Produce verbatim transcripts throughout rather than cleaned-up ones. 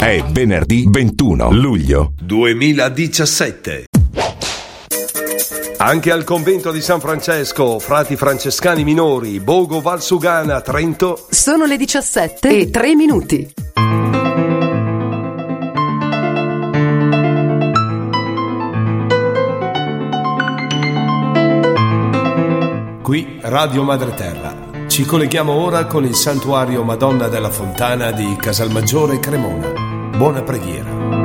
È venerdì ventuno luglio duemiladiciassette. Anche al convento di San Francesco, frati francescani minori, Bogo Valsugana, Trento. Sono le diciassette e tre minuti. Qui Radio Madre Terra. Ci colleghiamo ora con il santuario Madonna della Fontana di Casalmaggiore Cremona. Buona preghiera.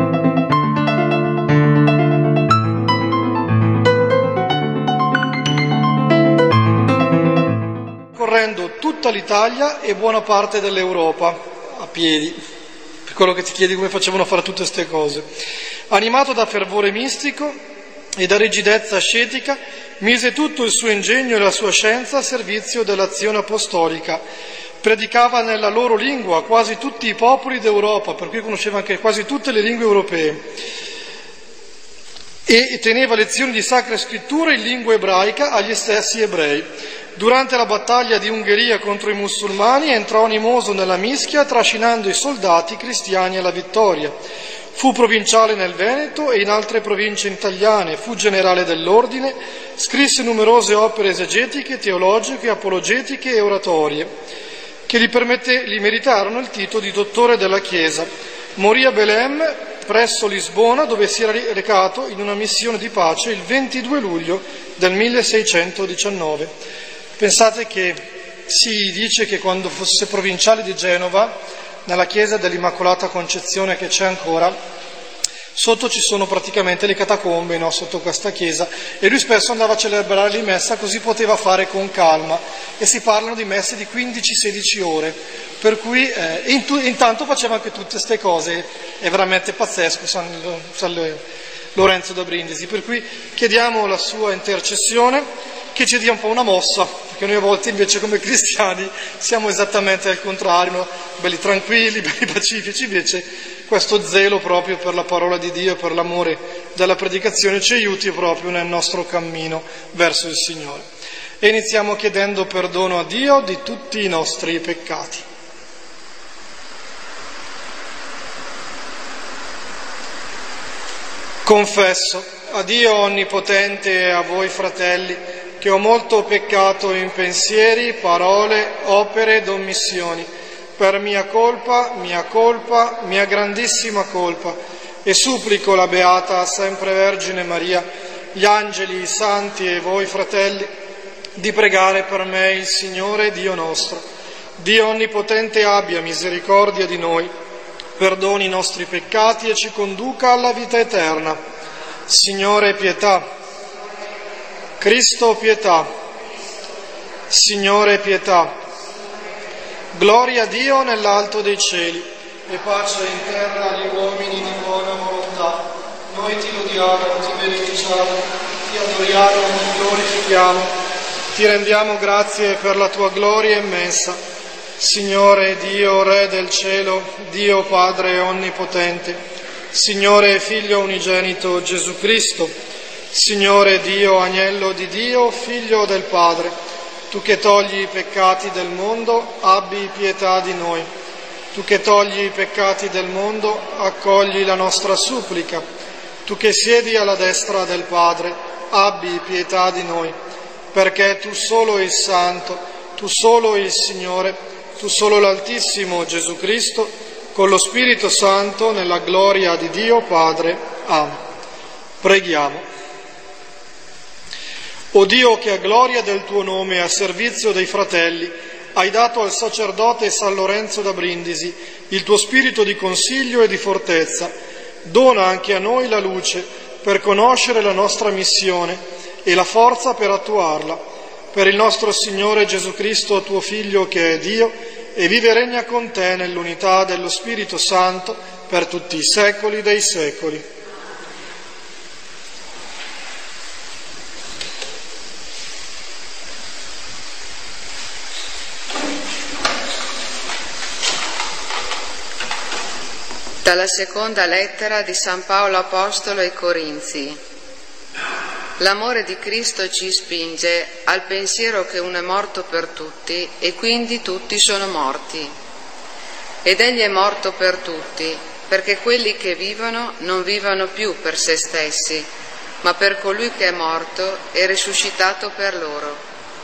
Correndo tutta l'Italia e buona parte dell'Europa a piedi, per quello che ti chiedi come facevano a fare tutte queste cose. Animato da fervore mistico e da rigidezza ascetica, mise tutto il suo ingegno e la sua scienza a servizio dell'azione apostolica. Predicava nella loro lingua quasi tutti i popoli d'Europa, per cui conosceva anche quasi tutte le lingue europee, e teneva lezioni di sacre scritture in lingua ebraica agli stessi ebrei. Durante la battaglia di Ungheria contro i musulmani entrò animoso nella mischia, trascinando i soldati cristiani alla vittoria. Fu provinciale nel Veneto e in altre province italiane, fu generale dell'ordine, scrisse numerose opere esegetiche, teologiche, apologetiche e oratorie, che gli, permette, gli meritarono il titolo di dottore della Chiesa. Morì a Belém, presso Lisbona, dove si era recato in una missione di pace il ventidue luglio del milleseicentodiciannove. Pensate che si dice che quando fosse provinciale di Genova, nella chiesa dell'Immacolata Concezione che c'è ancora, sotto ci sono praticamente le catacombe, no? Sotto questa chiesa, e lui spesso andava a celebrare lì messa, così poteva fare con calma, e si parlano di messe di quindici sedici ore, per cui eh, in intanto faceva anche tutte queste cose, è veramente pazzesco San, San Lorenzo da Brindisi, per cui chiediamo la sua intercessione, che ci dia un po' una mossa, perché noi a volte invece come cristiani siamo esattamente al contrario, no? Belli tranquilli, belli pacifici, invece questo zelo proprio per la parola di Dio e per l'amore della predicazione ci aiuti proprio nel nostro cammino verso il Signore. E iniziamo chiedendo perdono a Dio di tutti i nostri peccati. Confesso a Dio Onnipotente e a voi fratelli che ho molto peccato in pensieri, parole, opere ed omissioni, per mia colpa, mia colpa, mia grandissima colpa, e supplico la Beata Sempre Vergine Maria, gli angeli, i santi e voi fratelli, di pregare per me il Signore Dio nostro. Dio Onnipotente abbia misericordia di noi, perdoni i nostri peccati e ci conduca alla vita eterna. Signore, pietà. Cristo, pietà. Signore, pietà. Gloria a Dio nell'alto dei cieli e pace in terra agli uomini di buona volontà. Noi ti lodiamo, ti benediciamo, ti adoriamo, ti glorifichiamo, ti rendiamo grazie per la tua gloria immensa. Signore Dio, Re del cielo, Dio Padre onnipotente, Signore Figlio unigenito Gesù Cristo, Signore Dio, Agnello di Dio, Figlio del Padre, tu che togli i peccati del mondo, abbi pietà di noi. Tu che togli i peccati del mondo, accogli la nostra supplica. Tu che siedi alla destra del Padre, abbi pietà di noi, perché tu solo il Santo, tu solo il Signore, tu solo l'Altissimo Gesù Cristo, con lo Spirito Santo, nella gloria di Dio Padre. Amen. Preghiamo. O Dio, che a gloria del tuo nome e a servizio dei fratelli hai dato al sacerdote San Lorenzo da Brindisi il tuo spirito di consiglio e di fortezza, dona anche a noi la luce per conoscere la nostra missione e la forza per attuarla. Per il nostro Signore Gesù Cristo, tuo Figlio, che è Dio, e vive e regna con te nell'unità dello Spirito Santo per tutti i secoli dei secoli. Dalla seconda lettera di San Paolo Apostolo ai Corinzi. L'amore di Cristo ci spinge al pensiero che uno è morto per tutti e quindi tutti sono morti. Ed egli è morto per tutti, perché quelli che vivono non vivano più per se stessi, ma per colui che è morto e risuscitato per loro.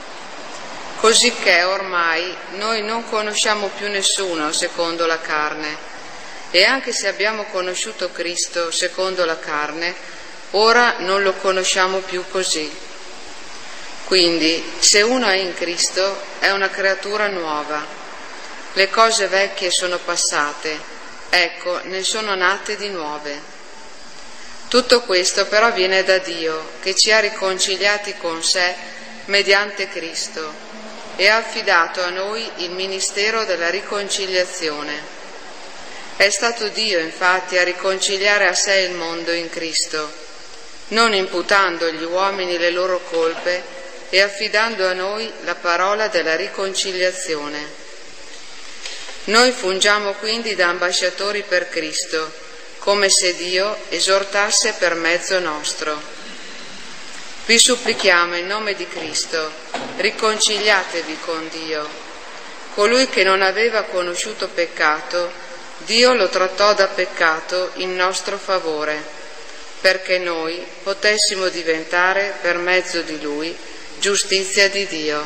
Cosicché ormai noi non conosciamo più nessuno secondo la carne, e anche se abbiamo conosciuto Cristo secondo la carne, ora non lo conosciamo più così. Quindi, se uno è in Cristo, è una creatura nuova. Le cose vecchie sono passate, ecco, ne sono nate di nuove. Tutto questo però viene da Dio, che ci ha riconciliati con sé mediante Cristo e ha affidato a noi il ministero della riconciliazione. È stato Dio, infatti, a riconciliare a sé il mondo in Cristo, non imputando agli uomini le loro colpe e affidando a noi la parola della riconciliazione. Noi fungiamo quindi da ambasciatori per Cristo, come se Dio esortasse per mezzo nostro. Vi supplichiamo in nome di Cristo, riconciliatevi con Dio. Colui che non aveva conosciuto peccato, Dio lo trattò da peccato in nostro favore, perché noi potessimo diventare per mezzo di Lui giustizia di Dio.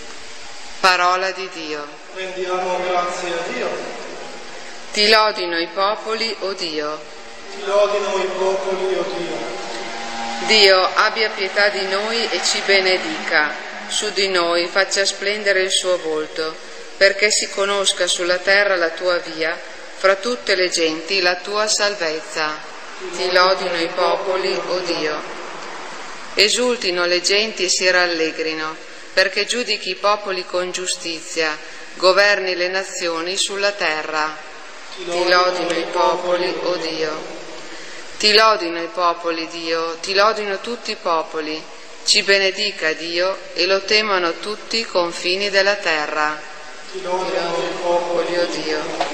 Parola di Dio. Rendiamo grazie a Dio. Ti lodino i popoli, o Dio. Ti lodino i popoli, o Dio. Dio abbia pietà di noi e ci benedica, su di noi faccia splendere il suo volto, perché si conosca sulla terra la tua via, fra tutte le genti la tua salvezza. Ti lodino i popoli, o Dio. Esultino le genti e si rallegrino, perché giudichi i popoli con giustizia, governi le nazioni sulla terra. Ti lodino i popoli, o Dio. Ti lodino i popoli, Dio, ti lodino tutti i popoli, ci benedica Dio e lo temano tutti i confini della terra. Ti lodino i popoli, o Dio.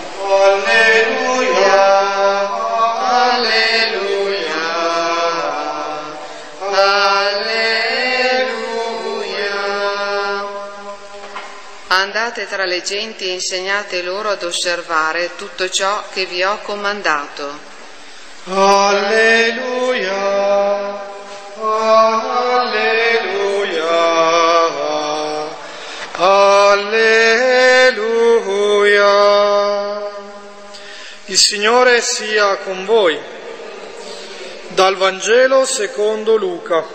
Alleluia, alleluia, alleluia. Andate tra le genti e insegnate loro ad osservare tutto ciò che vi ho comandato. Alleluia, alleluia, alleluia. Il Signore sia con voi. Dal Vangelo secondo Luca.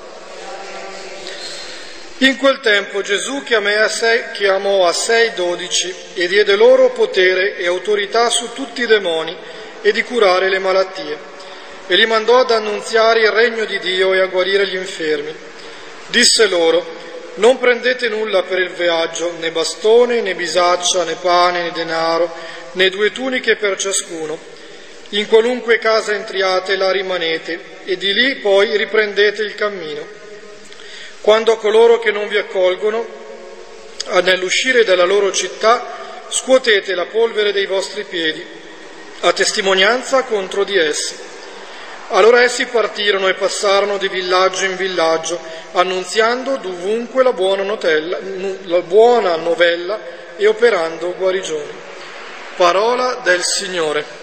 In quel tempo Gesù chiamò a sé, chiamò a sé i dodici e diede loro potere e autorità su tutti i demoni e di curare le malattie, e li mandò ad annunziare il regno di Dio e a guarire gli infermi. Disse loro: non prendete nulla per il viaggio, né bastone, né bisaccia, né pane, né denaro, né due tuniche per ciascuno. In qualunque casa entriate, là rimanete, e di lì poi riprendete il cammino. Quando a coloro che non vi accolgono, nell'uscire dalla loro città, scuotete la polvere dei vostri piedi, a testimonianza contro di essi. Allora essi partirono e passarono di villaggio in villaggio, annunziando dovunque la buona, notella, la buona novella e operando guarigioni. Parola del Signore.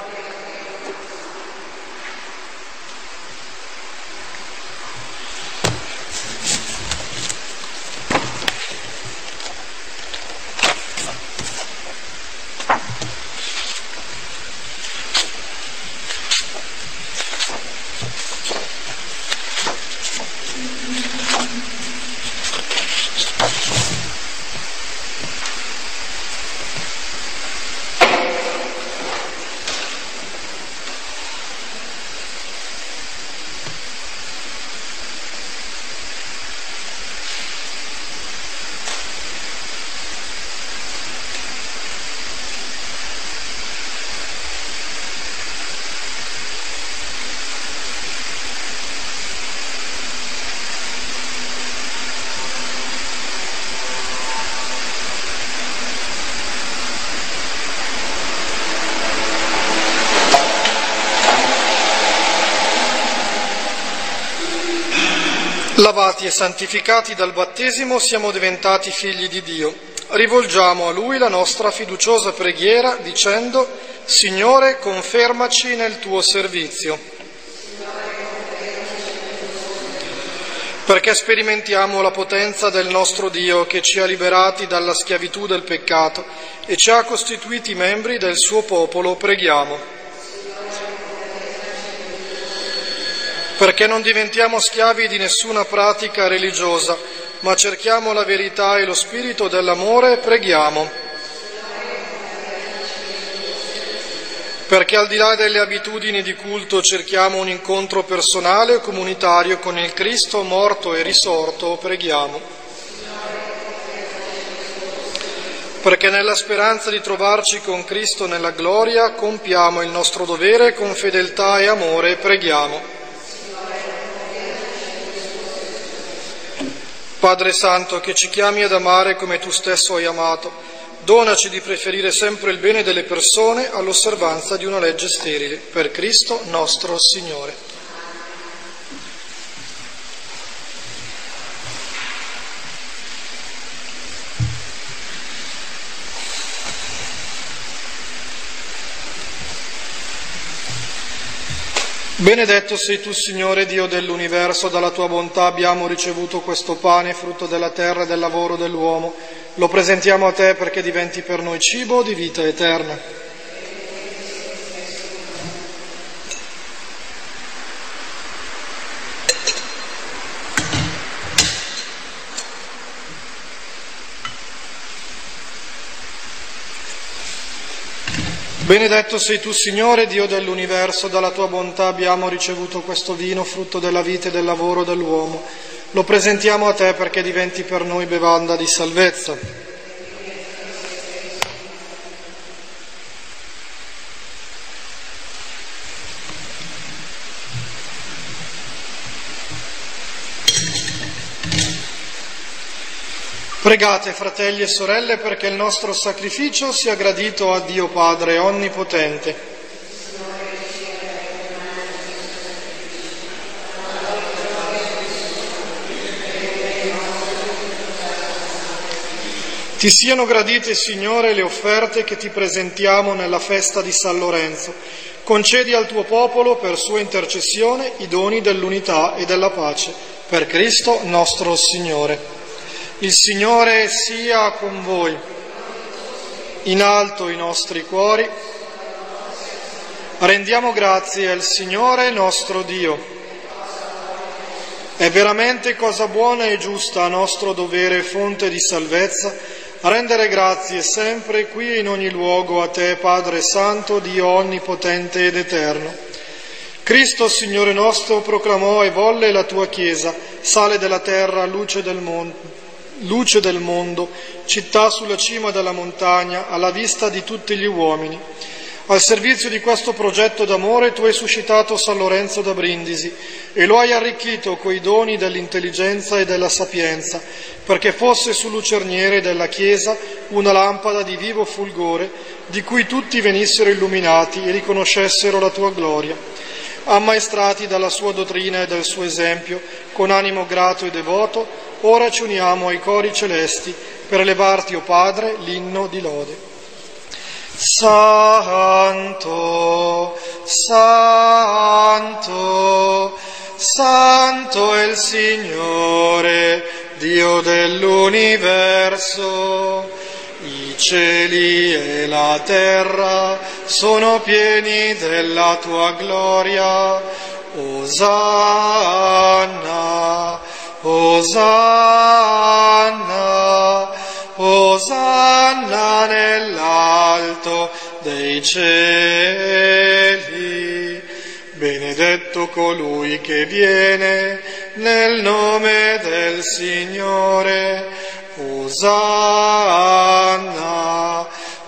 Lavati e santificati dal battesimo siamo diventati figli di Dio. Rivolgiamo a Lui la nostra fiduciosa preghiera dicendo: Signore, confermaci nel tuo servizio, perché sperimentiamo la potenza del nostro Dio che ci ha liberati dalla schiavitù del peccato e ci ha costituiti membri del suo popolo, preghiamo. Perché non diventiamo schiavi di nessuna pratica religiosa, ma cerchiamo la verità e lo spirito dell'amore, preghiamo. Perché al di là delle abitudini di culto cerchiamo un incontro personale e comunitario con il Cristo morto e risorto, preghiamo. Perché nella speranza di trovarci con Cristo nella gloria compiamo il nostro dovere con fedeltà e amore, preghiamo. Padre Santo, che ci chiami ad amare come tu stesso hai amato, donaci di preferire sempre il bene delle persone all'osservanza di una legge sterile, per Cristo nostro Signore. Benedetto sei tu, Signore, Dio dell'universo, dalla tua bontà abbiamo ricevuto questo pane, frutto della terra e del lavoro dell'uomo. Lo presentiamo a te perché diventi per noi cibo di vita eterna. Benedetto sei tu, Signore, Dio dell'universo, dalla tua bontà abbiamo ricevuto questo vino, frutto della vita e del lavoro dell'uomo. Lo presentiamo a te perché diventi per noi bevanda di salvezza. Pregate, fratelli e sorelle, perché il nostro sacrificio sia gradito a Dio Padre Onnipotente. Ti siano gradite, Signore, le offerte che ti presentiamo nella festa di San Lorenzo. Concedi al tuo popolo, per sua intercessione, i doni dell'unità e della pace. Per Cristo nostro Signore. Il Signore sia con voi. In alto i nostri cuori. Rendiamo grazie al Signore nostro Dio. È veramente cosa buona e giusta, nostro dovere e fonte di salvezza, rendere grazie sempre qui e in ogni luogo a te, Padre Santo, Dio onnipotente ed eterno. Cristo, Signore nostro, proclamò e volle la tua Chiesa, sale della terra, luce del mondo, luce del mondo, città sulla cima della montagna, alla vista di tutti gli uomini. Al servizio di questo progetto d'amore tu hai suscitato San Lorenzo da Brindisi e lo hai arricchito coi doni dell'intelligenza e della sapienza, perché fosse sul lucerniere della Chiesa una lampada di vivo fulgore, di cui tutti venissero illuminati e riconoscessero la tua gloria. Ammaestrati dalla sua dottrina e dal suo esempio, con animo grato e devoto, ora ci uniamo ai cori celesti per elevarti, o Padre, l'inno di lode. Santo, Santo, Santo è il Signore, Dio dell'universo. I cieli e la terra sono pieni della tua gloria. Osanna, Osanna, Osanna nell'alto dei cieli. Benedetto colui che viene nel nome del Signore. Osanna,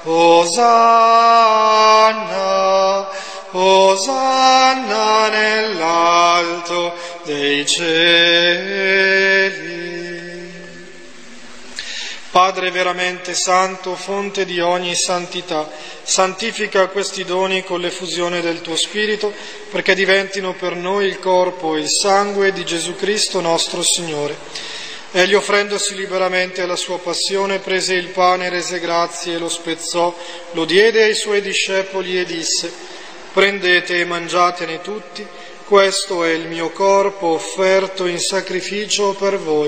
Osanna, Osanna nell'alto dei cieli. Padre veramente santo, fonte di ogni santità, santifica questi doni con l'effusione del tuo Spirito, perché diventino per noi il corpo e il sangue di Gesù Cristo nostro Signore. Egli, offrendosi liberamente alla sua passione, prese il pane, rese grazie, lo spezzò, lo diede ai suoi discepoli e disse: prendete e mangiatene tutti, questo è il mio corpo offerto in sacrificio per voi.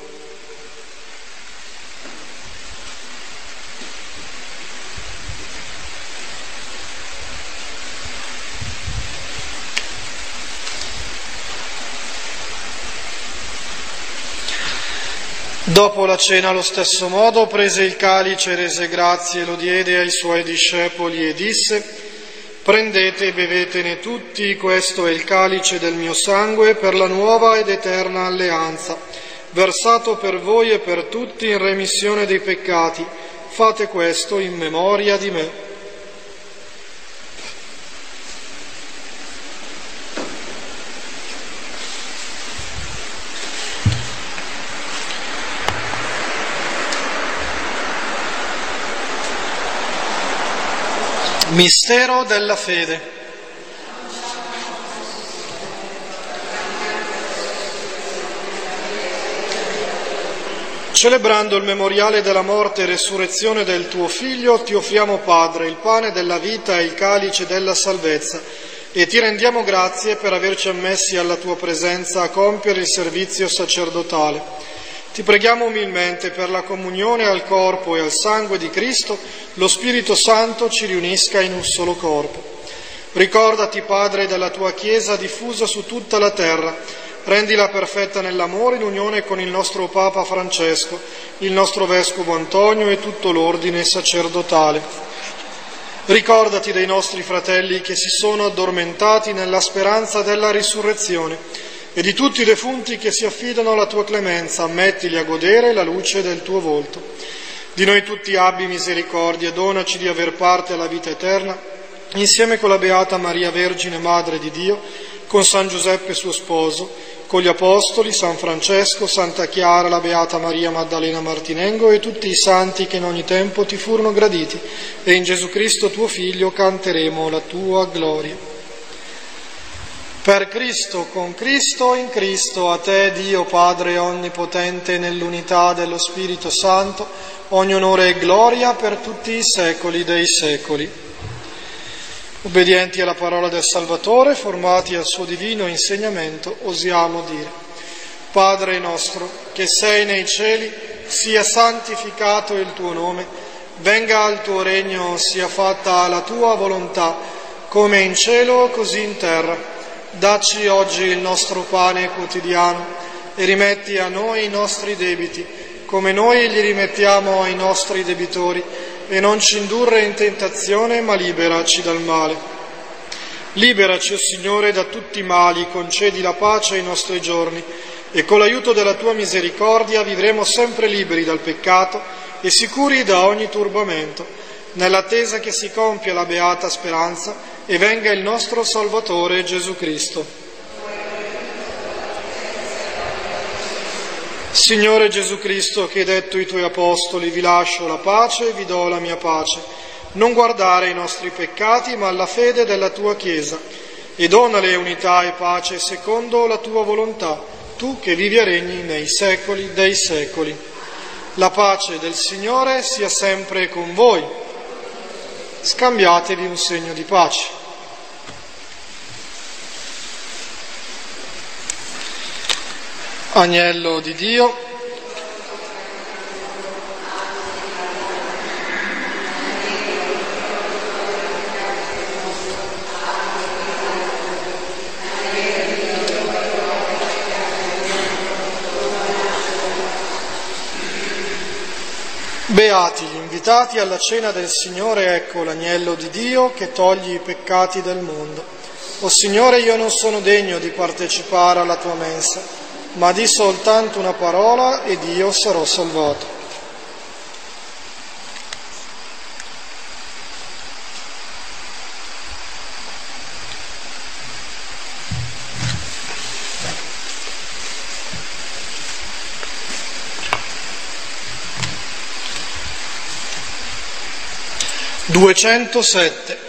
Dopo la cena, allo stesso modo, prese il calice, rese grazie, lo diede ai suoi discepoli e disse: prendete e bevetene tutti, questo è il calice del mio sangue per la nuova ed eterna alleanza, versato per voi e per tutti in remissione dei peccati. Fate questo in memoria di me. Mistero della fede. Celebrando il memoriale della morte e resurrezione del tuo Figlio, ti offriamo, Padre, il pane della vita e il calice della salvezza, e ti rendiamo grazie per averci ammessi alla tua presenza a compiere il servizio sacerdotale. Ti preghiamo umilmente per la comunione al corpo e al sangue di Cristo, lo Spirito Santo ci riunisca in un solo corpo. Ricordati, Padre, della tua Chiesa diffusa su tutta la terra, rendila perfetta nell'amore in unione con il nostro Papa Francesco, il nostro Vescovo Antonio e tutto l'ordine sacerdotale. Ricordati dei nostri fratelli che si sono addormentati nella speranza della risurrezione, e di tutti i defunti che si affidano alla tua clemenza, ammettili a godere la luce del tuo volto. Di noi tutti abbi misericordia e donaci di aver parte alla vita eterna, insieme con la Beata Maria Vergine, Madre di Dio, con San Giuseppe suo sposo, con gli Apostoli, San Francesco, Santa Chiara, la Beata Maria Maddalena Martinengo e tutti i santi che in ogni tempo ti furono graditi, e in Gesù Cristo tuo Figlio canteremo la tua gloria. Per Cristo, con Cristo, in Cristo, a te, Dio Padre Onnipotente, nell'unità dello Spirito Santo, ogni onore e gloria per tutti i secoli dei secoli. Obbedienti alla parola del Salvatore, formati al suo divino insegnamento, osiamo dire: Padre nostro, che sei nei cieli, sia santificato il tuo nome, venga il tuo regno, sia fatta la tua volontà, come in cielo così in terra. Dacci oggi il nostro pane quotidiano e rimetti a noi i nostri debiti, come noi li rimettiamo ai nostri debitori, e non ci indurre in tentazione, ma liberaci dal male. Liberaci, o Signore, da tutti i mali, concedi la pace ai nostri giorni, e con l'aiuto della tua misericordia vivremo sempre liberi dal peccato e sicuri da ogni turbamento, nell'attesa che si compia la beata speranza e venga il nostro Salvatore Gesù Cristo. Signore Gesù Cristo, che hai detto ai tuoi apostoli: vi lascio la pace e vi do la mia pace, non guardare ai nostri peccati ma alla fede della tua Chiesa, e donale unità e pace secondo la tua volontà, tu che vivi e regni nei secoli dei secoli. La pace del Signore sia sempre con voi. Scambiatevi un segno di pace. Agnello di Dio, beati gli invitati alla cena del Signore, ecco l'agnello di Dio che toglie i peccati del mondo. O Signore, io non sono degno di partecipare alla tua mensa, ma di soltanto una parola ed io sarò salvato. duecentosette.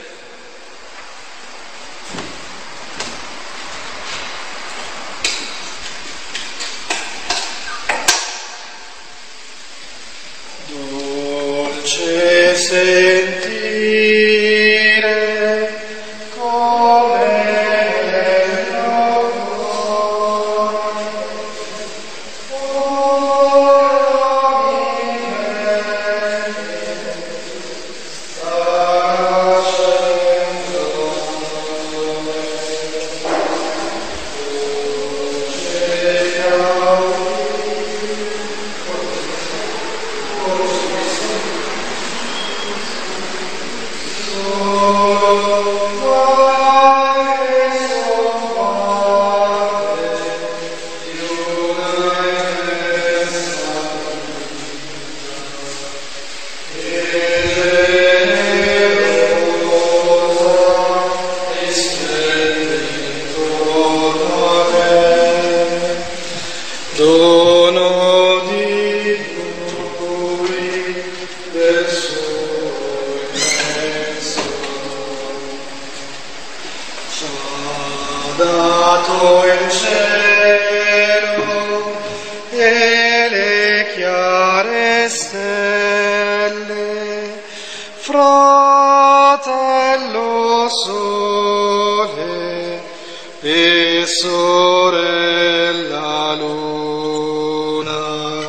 ha dato il cielo e le chiare stelle, fratello sole e sorella luna,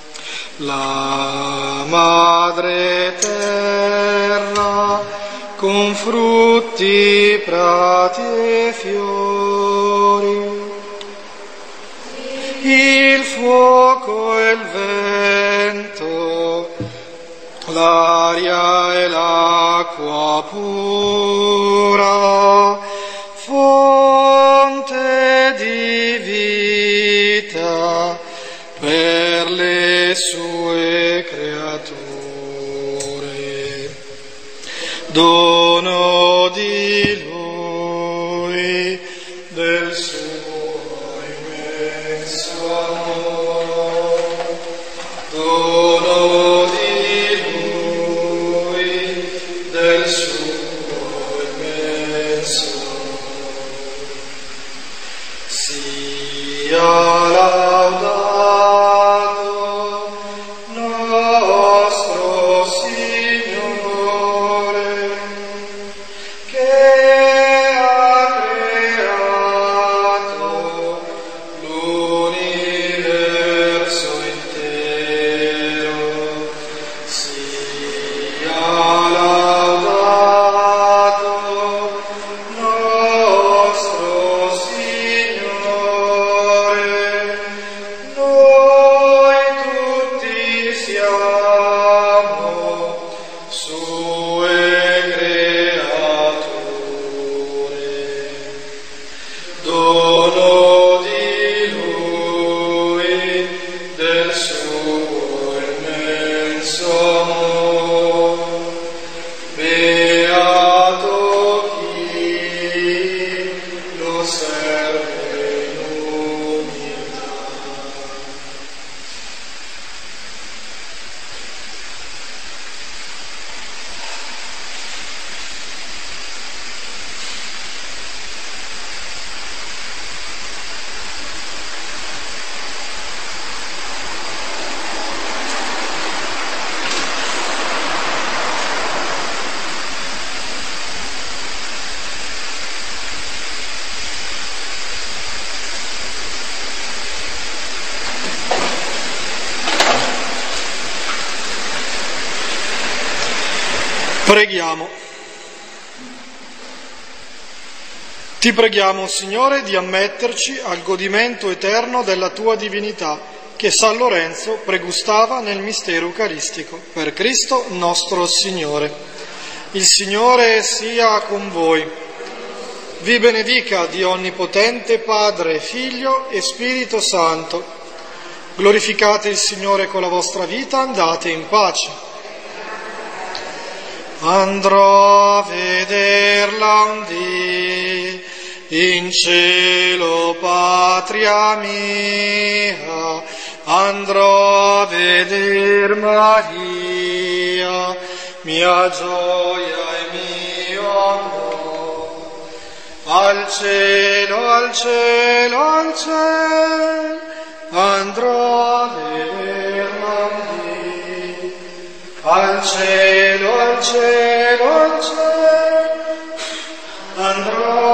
la madre terra con frutti, prati e fiori, il fuoco e il vento, l'aria e l'acqua pura, fonte di vita per le sue creature, dono di Lui, del suo immenso amore, dono di Lui, del suo immenso amore. Sia laudato nostro Signore, che ha creato l'universo intero. Sia laudato nostro Signore, noi tutti siamo sue creature, dono di Lui, del suo immenso amore. Beato chi lo serve in umiltà. Preghiamo. Ti preghiamo, Signore, di ammetterci al godimento eterno della tua divinità, che San Lorenzo pregustava nel mistero eucaristico. Per Cristo nostro Signore. Il Signore sia con voi. Vi benedica Dio Onnipotente, Padre, Figlio e Spirito Santo. Glorificate il Signore con la vostra vita, andate in pace. Andrò a vederla un dì in cielo, patria mia, andrò a veder Maria, mia gioia e mio amore. Al cielo, al cielo, al cielo, andrò a vederla un dì. Al cielo, al cielo, al cielo, andrò